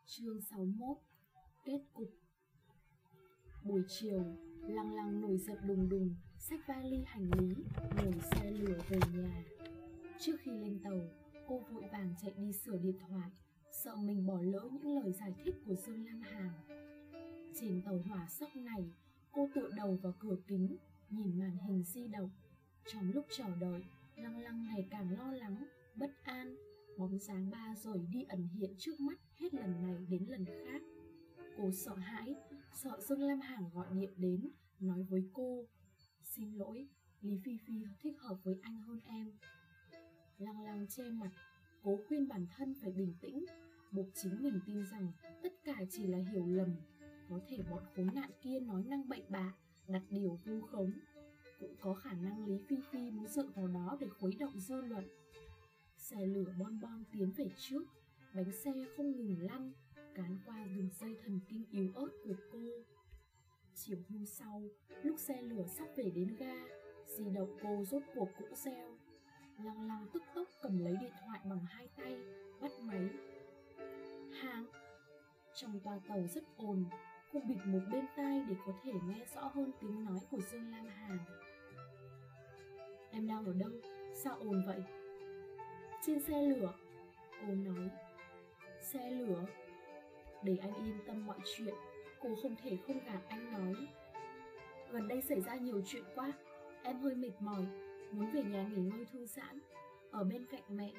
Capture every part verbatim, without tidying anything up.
Chương sáu mươi mốt. Kết cục. Buổi chiều, Lăng Lăng nổi giận đùng đùng, xách vali hành lý, ngồi xe lửa về nhà. Trước khi lên tàu, cô vội vàng chạy đi sửa điện thoại, sợ mình bỏ lỡ những lời giải thích của Dương Lam Hàn. Trên tàu hỏa sóc này, cô tựa đầu vào cửa kính, nhìn màn hình di động. Trong lúc chờ đợi, Lăng Lăng ngày càng lo lắng, bất an. Bóng dáng ba rồi đi ẩn hiện trước mắt hết lần này đến lần khác. Cô sợ hãi, sợ Dương Lam Hàn gọi điện đến, nói với cô: "Xin lỗi, Lý Phi Phi thích hợp với anh hơn em." Lăng Lăng che mặt, cố khuyên bản thân phải bình tĩnh, buộc chính mình tin rằng tất cả chỉ là hiểu lầm. Có thể bọn khốn nạn kia nói năng bậy bạ, đặt điều vu khống. Cũng có khả năng Lý Phi Phi muốn dựa vào đó để khuấy động dư luận. Xe lửa bon bon tiến về trước, bánh xe không ngừng lăn, cán qua đường dây thần kinh yếu ớt của cô. Chiều hôm sau, lúc xe lửa sắp về đến ga, di động cô rốt cuộc cũng reo. Lăng Lăng tức tốc cầm lấy điện thoại bằng hai tay, bắt máy. "Hàng." Trong toa tàu rất ồn, cô bịt một bên tai để có thể nghe rõ hơn tiếng nói của Dương Lam Hàn. "Em đang ở đâu? Sao ồn vậy?" "Trên xe lửa." Cô nói. "Xe lửa?" Để anh yên tâm mọi chuyện, cô không thể không gạt anh nói: "Gần đây xảy ra nhiều chuyện quá, em hơi mệt mỏi, muốn về nhà nghỉ ngơi thư giãn, ở bên cạnh mẹ."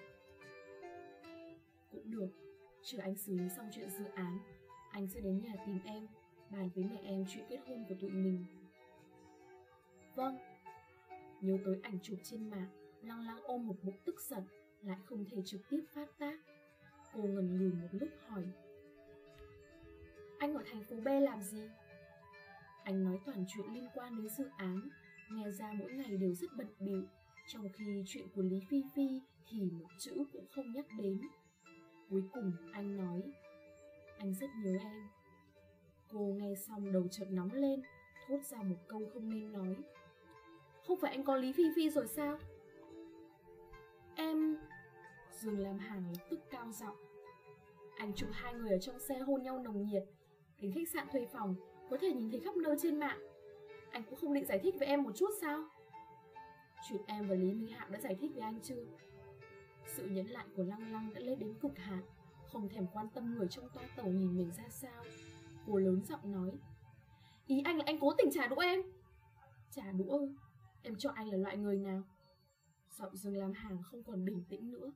"Cũng được, chờ anh xử lý xong chuyện dự án, anh sẽ đến nhà tìm em, bàn với mẹ em chuyện kết hôn của tụi mình." "Vâng." Nhớ tới ảnh chụp trên mạng, Lăng Lăng ôm một bụng tức giận, lại không thể trực tiếp phát tác. Cô ngần ngừ một lúc hỏi: "Anh ở thành phố B làm gì?" Anh nói toàn chuyện liên quan đến dự án, nghe ra mỗi ngày đều rất bận bịu, trong khi chuyện của Lý Phi Phi thì một chữ cũng không nhắc đến. Cuối cùng anh nói: "Anh rất nhớ em." Cô nghe xong đầu chợt nóng lên, thốt ra một câu không nên nói: "Không phải anh có Lý Phi Phi rồi sao?" "Em..." Dương Lam Hàn lập tức cao giọng. "Anh chụp hai người ở trong xe hôn nhau nồng nhiệt, đến khách sạn thuê phòng, có thể nhìn thấy khắp nơi trên mạng. Anh cũng không định giải thích với em một chút sao?" "Chuyện em và Lý Minh Hạo đã giải thích với anh chưa?" Sự nhẫn nại của Lăng Lăng đã lên đến cực hạn, không thèm quan tâm người trong toa tàu nhìn mình ra sao. Cô lớn giọng nói: "Ý anh là anh cố tình trả đũa em?" "Trả đũa? Em cho anh là loại người nào?" Giọng Dương Lam Hàn không còn bình tĩnh nữa.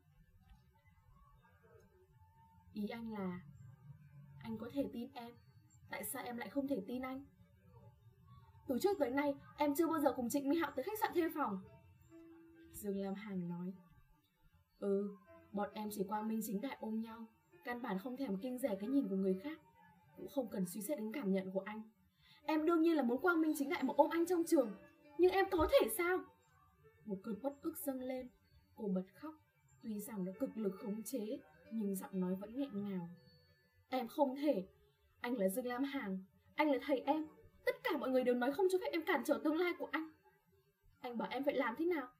"Ý anh là anh có thể tin em, tại sao em lại không thể tin anh?" "Từ trước tới nay em chưa bao giờ cùng Trịnh Minh Hạo tới khách sạn thuê phòng." Dương Lam Hàn nói. "Ừ, bọn em chỉ quang minh chính đại ôm nhau, căn bản không thèm kiêng dè cái nhìn của người khác, cũng không cần suy xét đến cảm nhận của anh. Em đương nhiên là muốn quang minh chính đại mà ôm anh trong trường, nhưng em có thể sao?" Một cơn uất ức dâng lên, cô bật khóc, tuy rằng đã cực lực khống chế, nhưng giọng nói vẫn nghẹn ngào. "Em không thể, anh là Dương Lam Hàn, anh là thầy em, tất cả mọi người đều nói không cho phép em cản trở tương lai của anh. Anh bảo em phải làm thế nào?"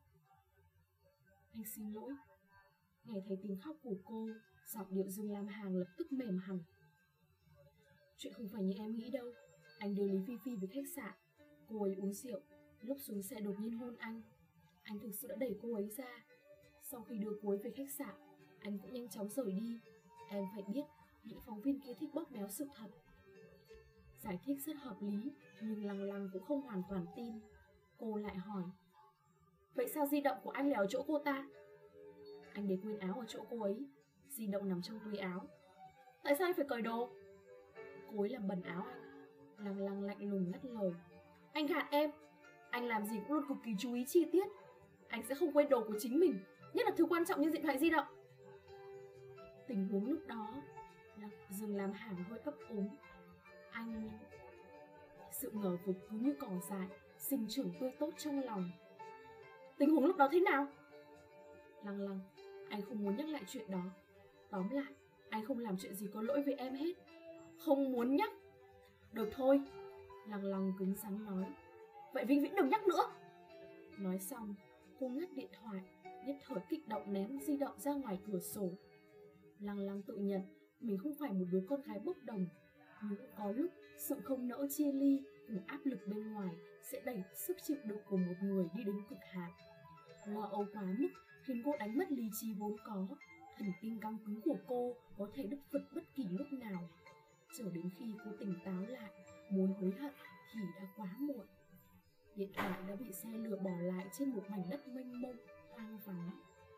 "Anh xin lỗi." Nghe thấy tiếng khóc của cô, giọng điệu Dương Lam Hàn lập tức mềm hẳn. "Chuyện không phải như em nghĩ đâu. Anh đưa Lý Phi Phi về khách sạn, cô ấy uống rượu, lúc xuống xe đột nhiên hôn anh. Anh thực sự đã đẩy cô ấy ra. Sau khi đưa cô ấy về khách sạn, anh cũng nhanh chóng rời đi. Em phải biết, những phóng viên kia thích bóp méo sự thật." Giải thích rất hợp lý, nhưng Lăng Lăng cũng không hoàn toàn tin. Cô lại hỏi: "Vậy sao di động của anh lại ở chỗ cô ta?" "Anh để quên áo ở chỗ cô ấy, di động nằm trong túi áo." "Tại sao anh phải cởi đồ?" "Cô ấy làm bẩn áo anh." Lăng Lăng lạnh lùng ngắt lời. "Anh gạt em. Anh làm gì cũng luôn cực kỳ chú ý chi tiết. Anh sẽ không quên đồ của chính mình, nhất là thứ quan trọng như điện thoại di động." Tình huống lúc đó là Dương Lam Hàn hơi ấp úng. Anh... Sự ngờ vực cứ như cỏ dại, sinh trưởng tươi tốt trong lòng. "Tình huống lúc đó thế nào?" "Lăng Lăng, anh không muốn nhắc lại chuyện đó. Tóm lại, anh không làm chuyện gì có lỗi với em hết." "Không muốn nhắc?" "Được thôi." Lăng Lăng cứng rắn nói. "Vậy vĩnh viễn đừng nhắc nữa." Nói xong, cô ngắt điện thoại, nhất thời kích động ném di động ra ngoài cửa sổ. Lăng Lăng tự nhận mình không phải một đứa con gái bốc đồng. Nhưng có lúc sự không nỡ chia ly cùng áp lực bên ngoài sẽ đẩy sức chịu đựng của một người đi đến cực hạn. Lo âu quá mức khiến cô đánh mất lý trí vốn có. Thần kinh căng cứng của cô có thể đứt phật bất kỳ lúc nào. Chờ đến khi cô tỉnh táo lại, muốn hối hận thì đã quá muộn. Điện thoại đã bị xe lửa bỏ lại trên một mảnh đất mênh mông, hoang vắng.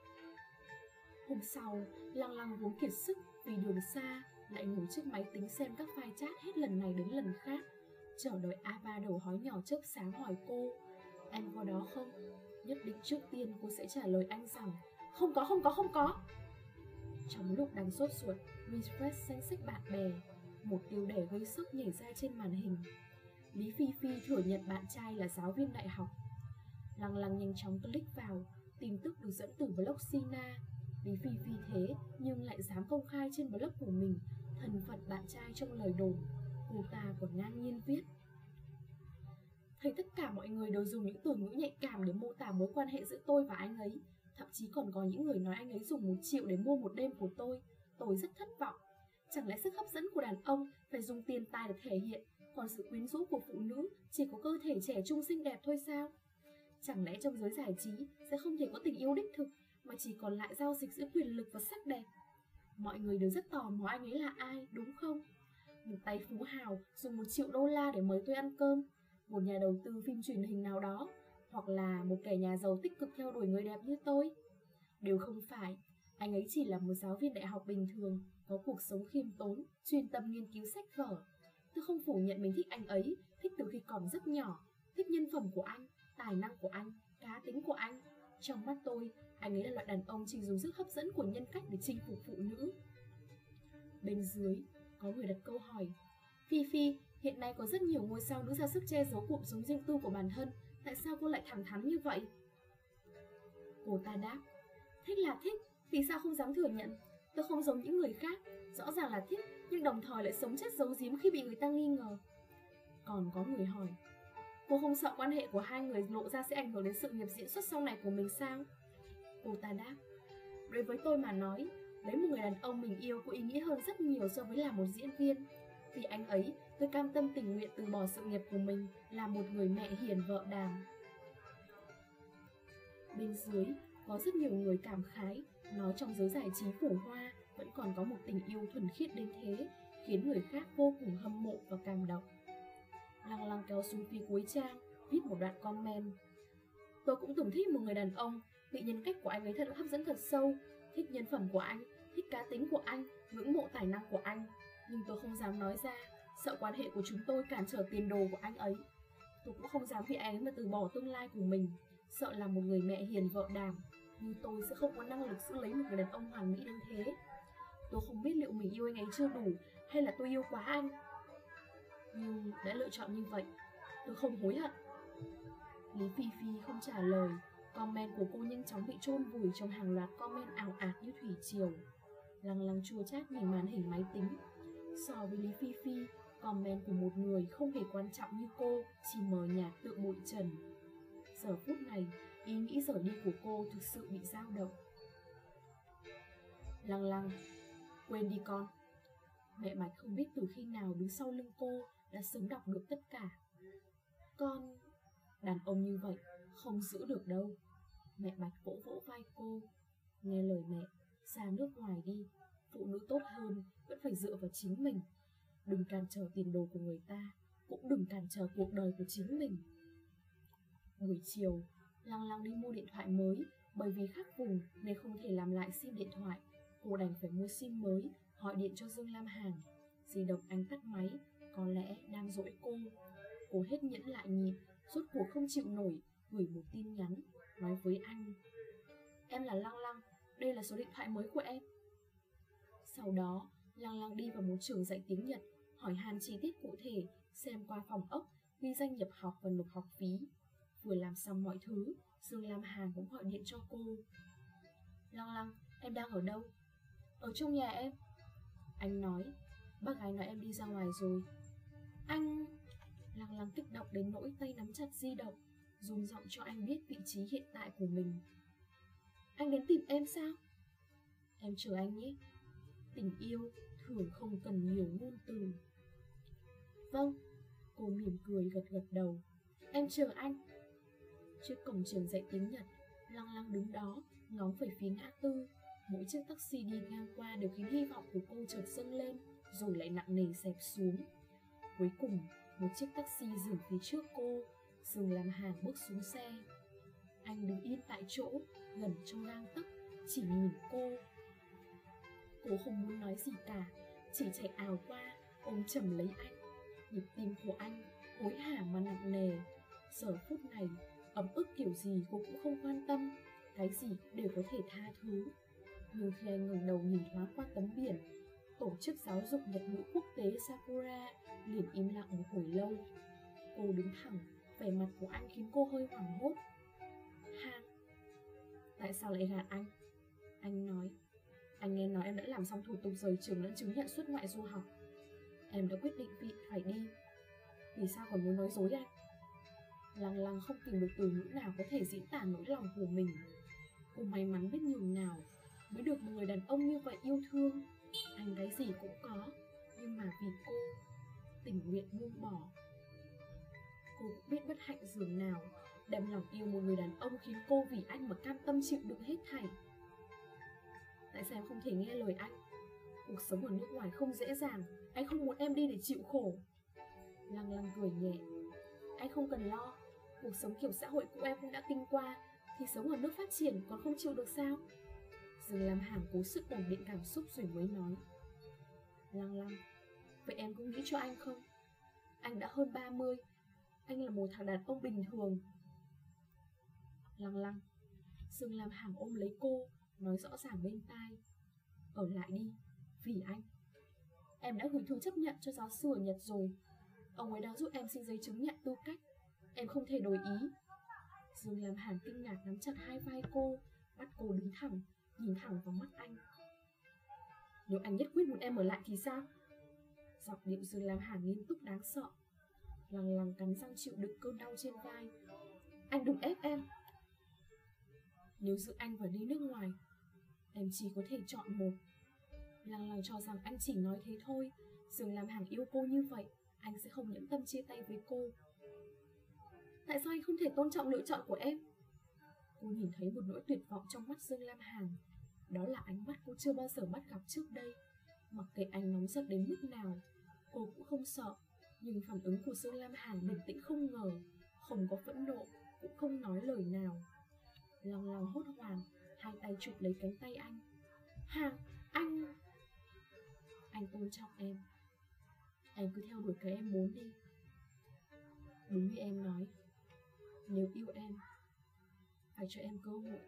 Hôm sau, Lăng Lăng vốn kiệt sức vì đường xa, lại ngồi trước máy tính xem các file chat hết lần này đến lần khác, chờ đợi Ava đầu hói nhỏ chớp sáng hỏi cô: "Em có đó không?" Nhất định trước tiên cô sẽ trả lời anh rằng: "Không có, không có, không có." Trong lúc đang sốt ruột refresh danh sách bạn bè, một tiêu đề gây sốc nhảy ra trên màn hình. Lý Phi Phi thừa nhận bạn trai là giáo viên đại học. Lăng Lăng nhanh chóng click vào, tin tức được dẫn từ blog Sina. Lý Phi Phi thế nhưng lại dám công khai trên blog của mình thân phận bạn trai trong lời đồn. Cô ta còn ngang nhiên viết: "Thấy tất cả mọi người đều dùng những từ ngữ nhạy cảm để mô tả mối quan hệ giữa tôi và anh ấy. Thậm chí còn có những người nói anh ấy dùng một triệu để mua một đêm của tôi. Tôi rất thất vọng. Chẳng lẽ sức hấp dẫn của đàn ông phải dùng tiền tài để thể hiện, còn sự quyến rũ của phụ nữ chỉ có cơ thể trẻ trung xinh đẹp thôi sao? Chẳng lẽ trong giới giải trí sẽ không thể có tình yêu đích thực, mà chỉ còn lại giao dịch giữa quyền lực và sắc đẹp? Mọi người đều rất tò mò anh ấy là ai, đúng không? Một tay phú hào dùng một triệu đô la để mời tôi ăn cơm, một nhà đầu tư phim truyền hình nào đó, hoặc là một kẻ nhà giàu tích cực theo đuổi người đẹp như tôi? Đều không phải. Anh ấy chỉ là một giáo viên đại học bình thường, có cuộc sống khiêm tốn, chuyên tâm nghiên cứu sách vở. Tôi không phủ nhận mình thích anh ấy, thích từ khi còn rất nhỏ, thích nhân phẩm của anh, tài năng của anh, cá tính của anh. Trong mắt tôi, anh ấy là loại đàn ông chỉ dùng sức hấp dẫn của nhân cách để chinh phục phụ nữ." Bên dưới, có người đặt câu hỏi: "Phi Phi, hiện nay có rất nhiều ngôi sao nữ ra sức che giấu cuộc sống riêng tư của bản thân, tại sao cô lại thẳng thắn như vậy?" Cô ta đáp: "Thích là thích, vì sao không dám thừa nhận? Tôi không giống những người khác, rõ ràng là thích, nhưng đồng thời lại sống chết giấu giếm khi bị người ta nghi ngờ." Còn có người hỏi: "Cô không sợ quan hệ của hai người lộ ra sẽ ảnh hưởng đến sự nghiệp diễn xuất sau này của mình sao?" Cô ta đáp: "Đối với tôi mà nói, lấy một người đàn ông mình yêu có ý nghĩa hơn rất nhiều so với là một diễn viên. Vì anh ấy, tôi cam tâm tình nguyện từ bỏ sự nghiệp của mình, là một người mẹ hiền vợ đàng." Bên dưới, có rất nhiều người cảm khái, nói trong giới giải trí phổ hoa vẫn còn có một tình yêu thuần khiết đến thế, khiến người khác vô cùng hâm mộ và cảm động. Lăng Lăng kéo xuống phía cuối trang, viết một đoạn comment: "Tôi cũng từng thích một người đàn ông, bị nhân cách của anh ấy thật hấp dẫn thật sâu, thích nhân phẩm của anh, thích cá tính của anh, ngưỡng mộ tài năng của anh. Nhưng tôi không dám nói ra, sợ quan hệ của chúng tôi cản trở tiền đồ của anh ấy. Tôi cũng không dám vì anh ấy mà từ bỏ tương lai của mình, sợ là một người mẹ hiền vợ đàng như tôi sẽ không có năng lực giữ lấy một người đàn ông hoàn mỹ đến thế. Tôi không biết liệu mình yêu anh ấy chưa đủ, hay là tôi yêu quá anh. Nhưng đã lựa chọn như vậy, tôi không hối hận." Lý Phi Phi không trả lời. Comment của cô nhanh chóng bị chôn vùi trong hàng loạt comment ảo ạt như thủy triều. Lăng Lăng chua chát nhìn màn hình máy tính. So với Lý Phi Phi, comment của một người không hề quan trọng như cô chỉ mờ nhạt tựa bụi trần. Giờ phút này, ý nghĩ rời đi của cô thực sự bị dao động. "Lăng Lăng, quên đi con." Mẹ Bạch không biết từ khi nào đứng sau lưng cô đã sớm đọc được tất cả. "Con..." "Đàn ông như vậy không giữ được đâu." Mẹ Bạch vỗ vỗ vai cô. "Nghe lời mẹ, ra nước ngoài đi. Phụ nữ tốt hơn vẫn phải dựa vào chính mình. Đừng cản trở tiền đồ của người ta, cũng đừng cản trở cuộc đời của chính mình." Buổi chiều, Lăng Lăng đi mua điện thoại mới. Bởi vì khác vùng nên không thể làm lại sim điện thoại, cô đành phải mua sim mới, gọi điện cho Dương Lam Hàn. Di động anh tắt máy, có lẽ đang dỗi cô. Cô hết nhẫn lại nhịn, rốt cuộc không chịu nổi, gửi một tin nhắn, nói với anh: "Em là Lăng Lăng, đây là số điện thoại mới của em." Sau đó, Lăng Lăng đi vào một trường dạy tiếng Nhật, hỏi han chi tiết cụ thể, xem qua phòng ốc, ghi danh nhập học và nộp học phí. Vừa làm xong mọi thứ, Dương Lam Hàn cũng gọi điện cho cô. "Lăng Lăng, em đang ở đâu?" "Ở trong nhà em." Anh nói: "Bác gái nói em đi ra ngoài rồi." "Anh..." Lăng Lăng kích động đến nỗi tay nắm chặt di động, run giọng cho anh biết vị trí hiện tại của mình. "Anh đến tìm em sao?" "Em chờ anh nhé." Tình yêu thường không cần nhiều ngôn từ. Vâng, cô mỉm cười gật gật đầu. Em chờ anh. Trước cổng trường dạy tiếng Nhật, Lăng Lăng đứng đó, ngóng về phía ngã tư. Mỗi chiếc taxi đi ngang qua đều khiến hy vọng của cô chợt dâng lên, rồi lại nặng nề xẹp xuống. Cuối cùng, một chiếc taxi dừng phía trước cô. Dương Lam Hàn bước xuống xe. Anh đứng yên tại chỗ, gần trong gang tấc, chỉ nhìn cô. Cô không muốn nói gì cả, chỉ chạy ào qua, ôm chầm lấy anh. Nhịp tim của anh hối hả mà nặng nề. Giờ phút này, ấm ức kiểu gì cô cũng không quan tâm, cái gì đều có thể tha thứ. Nhưng khi anh ngẩng đầu nhìn thoáng qua tấm biển Tổ chức Giáo dục Nhật ngữ Quốc tế Sakura, liền im lặng một hồi lâu. Cô đứng thẳng, vẻ mặt của anh khiến cô hơi hoảng hốt. Hàn, tại sao lại gạt anh? Anh nói, anh nghe nói em đã làm xong thủ tục rời trường lẫn chứng nhận xuất ngoại du học. Em đã quyết định vị phải đi. Vì sao còn muốn nói dối anh? Lăng Lăng không tìm được từ ngữ nào có thể diễn tả nỗi lòng của mình. Cô may mắn biết nhường nào mới được một người đàn ông như vậy yêu thương. Anh cái gì cũng có, nhưng mà vì cô, tình nguyện buông bỏ. Cô cũng biết bất hạnh dường nào đem lòng yêu một người đàn ông khiến cô vì anh mà cam tâm chịu đựng hết thảy. Tại sao em không thể nghe lời anh? Cuộc sống ở nước ngoài không dễ dàng, anh không muốn em đi để chịu khổ. Lăng Lăng cười nhẹ. Anh không cần lo, cuộc sống kiểu xã hội của em cũng đã kinh qua, thì sống ở nước phát triển còn không chịu được sao? Dương Lam Hàn cố sức ổn định cảm xúc rồi mới nói. Lăng Lăng, vậy em cũng nghĩ cho anh không? Anh đã hơn ba mươi, anh là một thằng đàn ông bình thường. Lăng Lăng, Dương Lam Hàn ôm lấy cô, nói rõ ràng bên tai. Ở lại đi, vì anh. Em đã gửi thư chấp nhận cho giáo sư ở Nhật rồi. Ông ấy đang giúp em xin giấy chứng nhận tư cách. Em không thể đổi ý. Dương Lam Hàn kinh ngạc nắm chặt hai vai cô, bắt cô đứng thẳng, nhìn thẳng vào mắt anh. Nếu anh nhất quyết muốn em ở lại thì sao? Giọng điệu Dương Lam Hàn nghiêm túc đáng sợ. Lăng Lăng cắn răng chịu đựng cơn đau trên vai. Anh đừng ép em. Nếu giữ anh và đi nước ngoài, em chỉ có thể chọn một. Lăng Lăng cho rằng anh chỉ nói thế thôi. Dương Lam Hàn yêu cô như vậy, anh sẽ không nhẫn tâm chia tay với cô. Tại sao anh không thể tôn trọng lựa chọn của em? Cô nhìn thấy một nỗi tuyệt vọng trong mắt Dương Lam Hàn. Đó là ánh mắt cô chưa bao giờ bắt gặp trước đây. Mặc kệ anh nóng giận đến mức nào, cô cũng không sợ. Nhưng phản ứng của Dương Lam Hàn bình tĩnh không ngờ, không có phẫn nộ, cũng không nói lời nào. Lăng Lăng hốt hoảng, hai tay chụp lấy cánh tay anh. Hàn, anh... Anh tôn trọng em. Em cứ theo đuổi cái em muốn đi. Đúng như em nói, nếu yêu em, phải cho em cơ hội,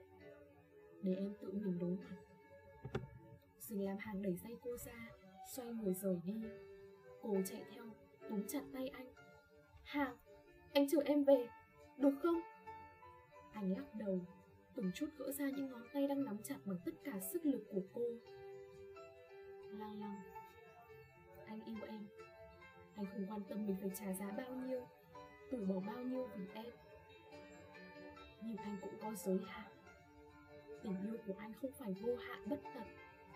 để em tự mình đối mặt. Dương Lam Hàn đẩy tay cô ra, xoay người rời đi. Cô chạy theo, túm chặt tay anh. Hàn, anh chờ em về, được không? Anh lắc đầu, từng chút gỡ ra những ngón tay đang nắm chặt bằng tất cả sức lực của cô. Lăng Lăng, anh yêu em. Anh không quan tâm mình phải trả giá bao nhiêu, từ bỏ bao nhiêu vì em. Nhưng anh cũng có giới hạn. Tình yêu của anh không phải vô hạn bất tận.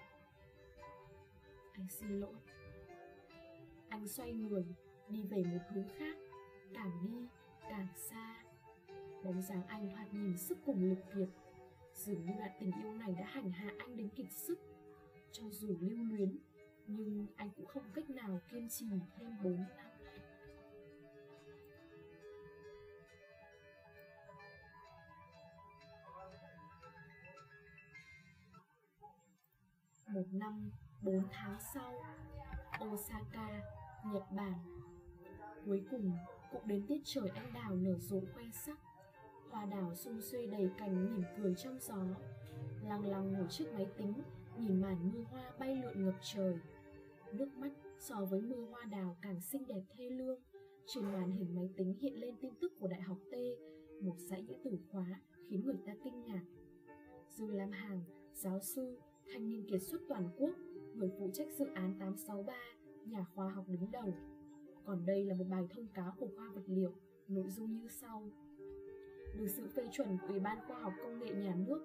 Anh xin lỗi. Anh xoay người, đi về một hướng khác. Càng đi, càng xa. Bóng dáng anh thoạt nhìn sức cùng lực kiệt. Dường như đoạn tình yêu này đã hành hạ anh đến kiệt sức. Cho dù lưu luyến, nhưng anh cũng không cách nào kiên trì thêm bốn năm. Một năm, bốn tháng sau, Osaka, Nhật Bản. Cuối cùng, cũng đến tiết trời anh đào nở rộ khoe sắc. Hoa đào sum xuê đầy cành mỉm cười trong gió. Lăng Lăng ngồi trước máy tính, nhìn màn mưa hoa bay lượn ngập trời. Nước mắt so với mưa hoa đào càng xinh đẹp thê lương. Trên màn hình máy tính hiện lên tin tức của Đại học T, một dãy những từ khóa khiến người ta kinh ngạc. Dương Lam Hàn, giáo sư, thanh niên kiệt xuất toàn quốc, người phụ trách dự án tám sáu ba, nhà khoa học đứng đầu. Còn đây là một bài thông cáo của khoa vật liệu, nội dung như sau. Được sự phê chuẩn của Ủy ban Khoa học Công nghệ Nhà nước,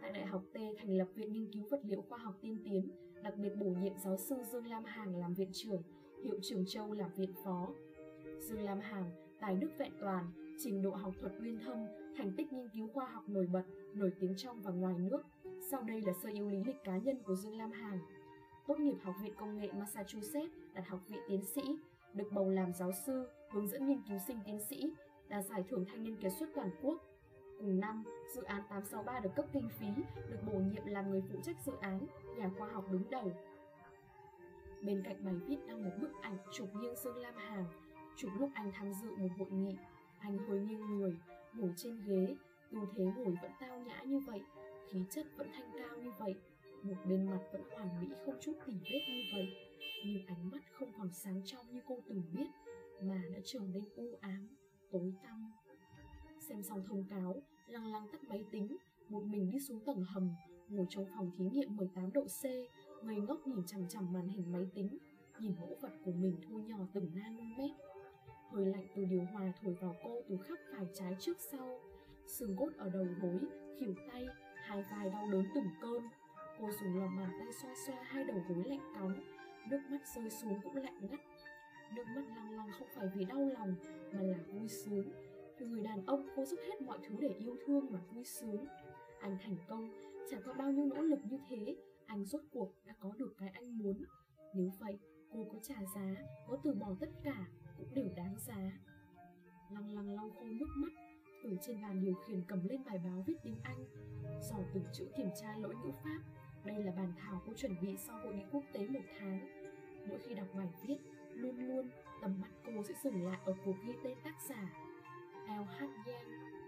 Tại Đại học T thành lập Viện Nghiên cứu Vật liệu Khoa học Tiên tiến, đặc biệt bổ nhiệm giáo sư Dương Lam Hằng làm viện trưởng, Hiệu trưởng Châu làm viện phó. Dương Lam Hằng, tài đức vẹn toàn, trình độ học thuật uyên thâm, thành tích nghiên cứu khoa học nổi bật, nổi tiếng trong và ngoài nước. Sau đây là sơ yếu lý lịch cá nhân của Dương Lam Hằng. Tốt nghiệp Học viện Công nghệ Massachusetts, đạt học vị tiến sĩ, được bầu làm giáo sư, hướng dẫn nghiên cứu sinh tiến sĩ, đạt giải thưởng thanh niên kiệt xuất toàn quốc. Cùng năm, dự án tám sáu ba được cấp kinh phí, được bổ nhiệm làm người phụ trách dự án, nhà khoa học đứng đầu. Bên cạnh bài viết đăng một bức ảnh chụp nghiêng Dương Lam Hằng, chụp lúc anh tham dự một hội nghị. Anh hơi nghiêng người, ngồi trên ghế, tư thế ngồi vẫn tao nhã như vậy, khí chất vẫn thanh cao như vậy, một bên mặt vẫn hoàn mỹ không chút tỉ vết như vậy, nhưng ánh mắt không còn sáng trong như cô từng biết, mà đã trở nên u ám, tối tăm. Xem xong thông cáo, Lăng Lăng tắt máy tính, một mình đi xuống tầng hầm, ngồi trong phòng thí nghiệm mười tám độ C, ngây ngốc nhìn chằm chằm màn hình máy tính, nhìn mẫu vật của mình thu nhỏ từng nanomet. Hơi lạnh từ điều hòa thổi vào cô từ khắp phải trái trước sau, xương cốt ở đầu gối, khuỷu tay, hai vai đau đớn từng cơn. Cô dùng lòng bàn tay xoa xoa hai đầu gối lạnh cóng, nước mắt rơi xuống cũng lạnh ngắt. Nước mắt Lăng Lăng không phải vì đau lòng, mà là vui sướng. Vì người đàn ông cô dốc hết mọi thứ để yêu thương mà vui sướng. Anh thành công, trải qua bao nhiêu nỗ lực như thế, anh rốt cuộc đã có được cái anh muốn. Nếu vậy, cô có trả giá, có từ bỏ tất cả, cũng đều đáng giá. Lăng Lăng lau khô nước mắt, từ trên bàn điều khiển cầm lên bài báo viết tiếng Anh, dò từng chữ kiểm tra lỗi ngữ pháp. Đây là bản thảo cô chuẩn bị sau hội nghị quốc tế một tháng. Mỗi khi đọc bài viết, luôn luôn tầm mắt cô sẽ dừng lại ở cuộc ghi tên tác giả, L H Yang.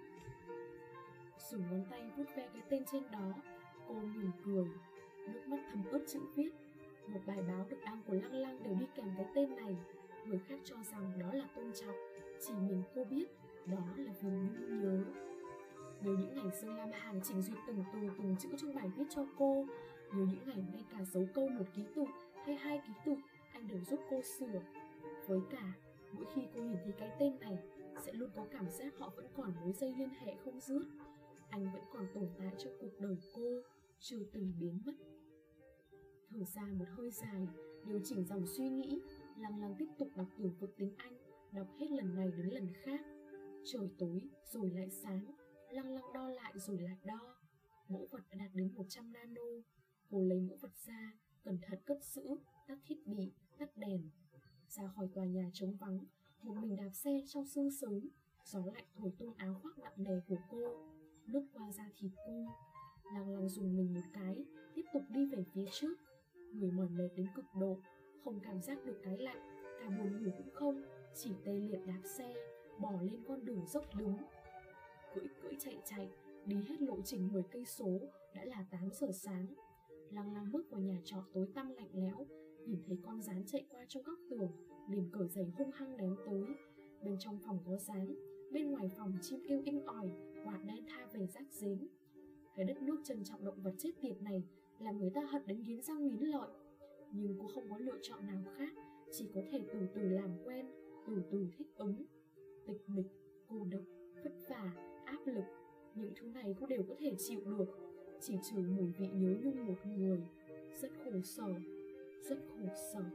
Dùng ngón tay vuốt ve cái tên trên đó, cô mỉm cười, nước mắt thấm ướt chữ viết. Một bài báo được đăng của Lăng Lăng đều đi kèm cái tên này. Người khác cho rằng đó là tôn trọng, chỉ mình cô biết đó là vì nhung nhớ. Nhớ những ngày Dương Lam Hằng chỉnh duyệt từng từ từng chữ trong bài viết cho cô, nhớ những ngày ngay cả dấu câu một ký tự hay hai ký tự anh đều giúp cô sửa. Với cả, mỗi khi cô nhìn thấy cái tên này, sẽ luôn có cảm giác họ vẫn còn mối dây liên hệ không dứt. Anh vẫn còn tồn tại trong cuộc đời cô, chưa từng biến mất. Thở ra một hơi dài, điều chỉnh dòng suy nghĩ, Lăng Lăng tiếp tục đọc từ vựng tiếng Anh, đọc hết lần này đến lần khác. Trời tối rồi lại sáng, Lăng Lăng đo lại rồi lại đo. Mẫu vật đã đạt đến một trăm nano. Cô lấy mẫu vật ra, cẩn thận cất giữ, tắt thiết bị, tắt đèn. Ra khỏi tòa nhà trống vắng, một mình đạp xe trong sương sớm. Gió lạnh thổi tung áo khoác nặng nề của cô, lướt qua da thịt cô. Lăng Lăng dùng mình một cái, tiếp tục đi về phía trước. Người mỏi mệt đến cực độ, không cảm giác được cái lạnh, cả buồn ngủ cũng không, chỉ tê liệt đạp xe, bỏ lên con đường dốc đứng. Cưỡi cưỡi chạy chạy, đi hết lộ trình mười cây số, đã là tám giờ sáng. Lăng Lăng bước vào nhà trọ tối tăm lạnh lẽo, nhìn thấy con gián chạy qua trong góc tường, liền cởi giày hung hăng ném tối. Bên trong phòng có gián, bên ngoài phòng chim kêu inh ỏi, quạt đen tha về rác rến. Cái đất nước trân trọng động vật chết tiệt này làm người ta hận đến nghiến răng nghiến lợi. Nhưng cô không có lựa chọn nào khác, chỉ có thể từ từ làm quen, từ từ thích ứng. Tịch mịch, cô độc, vất vả, áp lực, những thứ này cô đều có thể chịu được, chỉ trừ mùi vị nhớ nhung một người. Rất khổ sở, rất khổ sở.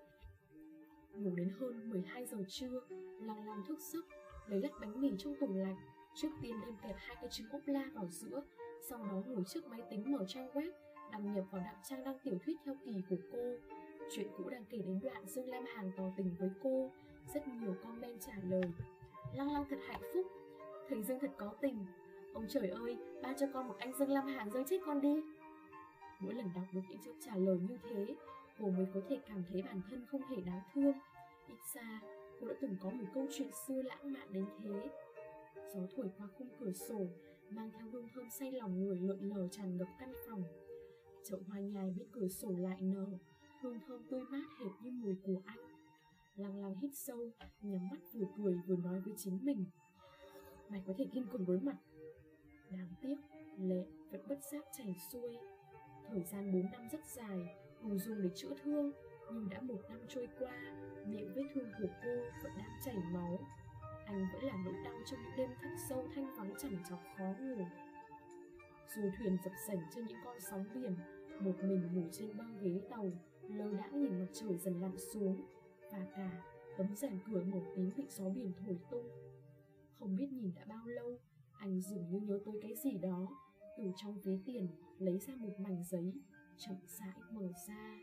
Ngủ đến hơn mười hai giờ trưa, Lăng Lăng thức giấc, lấy lát bánh mì trong tủ lạnh. Trước tiên đem kẹp hai cái trứng ốp la vào giữa, sau đó ngồi trước máy tính mở trang web, đăng nhập vào đặng trang đăng tiểu thuyết theo kỳ của cô. Chuyện cũ đang kể đến đoạn Dương Lam Hằng tỏ tình với cô, rất nhiều comment trả lời. Lăng Lăng thật hạnh phúc, thầy Dương thật có tình. Ông trời ơi, ban cho con một anh Dương Lam Hằng rơi chết con đi. Mỗi lần đọc được những chữ trả lời như thế, cô mới có thể cảm thấy bản thân không hề đáng thương. Ít ra, cô đã từng có một câu chuyện xưa lãng mạn đến thế. Gió thổi qua khung cửa sổ, mang theo hương thơm say lòng người lượn lờ tràn ngập căn phòng. Chậu hoa nhài bên cửa sổ lại nở, hương thơm tươi mát hệt như mùi của anh. Lăng Lăng hít sâu, nhắm mắt vừa cười vừa nói với chính mình. Mày có thể kiên cường đối mặt. Đáng tiếc, lệ vẫn bất giác chảy xuôi. Thời gian bốn năm rất dài, đủ dùng để chữa thương, nhưng đã một năm trôi qua, miệng vết thương của cô vẫn đang chảy máu. Anh vẫn là nỗi đau trong những đêm thắt sâu thanh vắng chẳng chọc khó ngủ. Du thuyền dập sềnh trên những con sóng biển, một mình ngủ trên băng ghế tàu, lơ đãng nhìn mặt trời dần lặn xuống, và cả tấm rèm cửa màu tím bị gió biển thổi tung. Không biết nhìn đã bao lâu, anh dường như nhớ tới cái gì đó, từ trong ví tiền lấy ra một mảnh giấy, chậm rãi mở ra.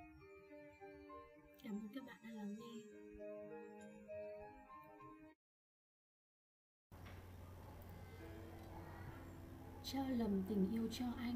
Cảm ơn các bạn đã lắng nghe. Cho lầm tình yêu cho anh.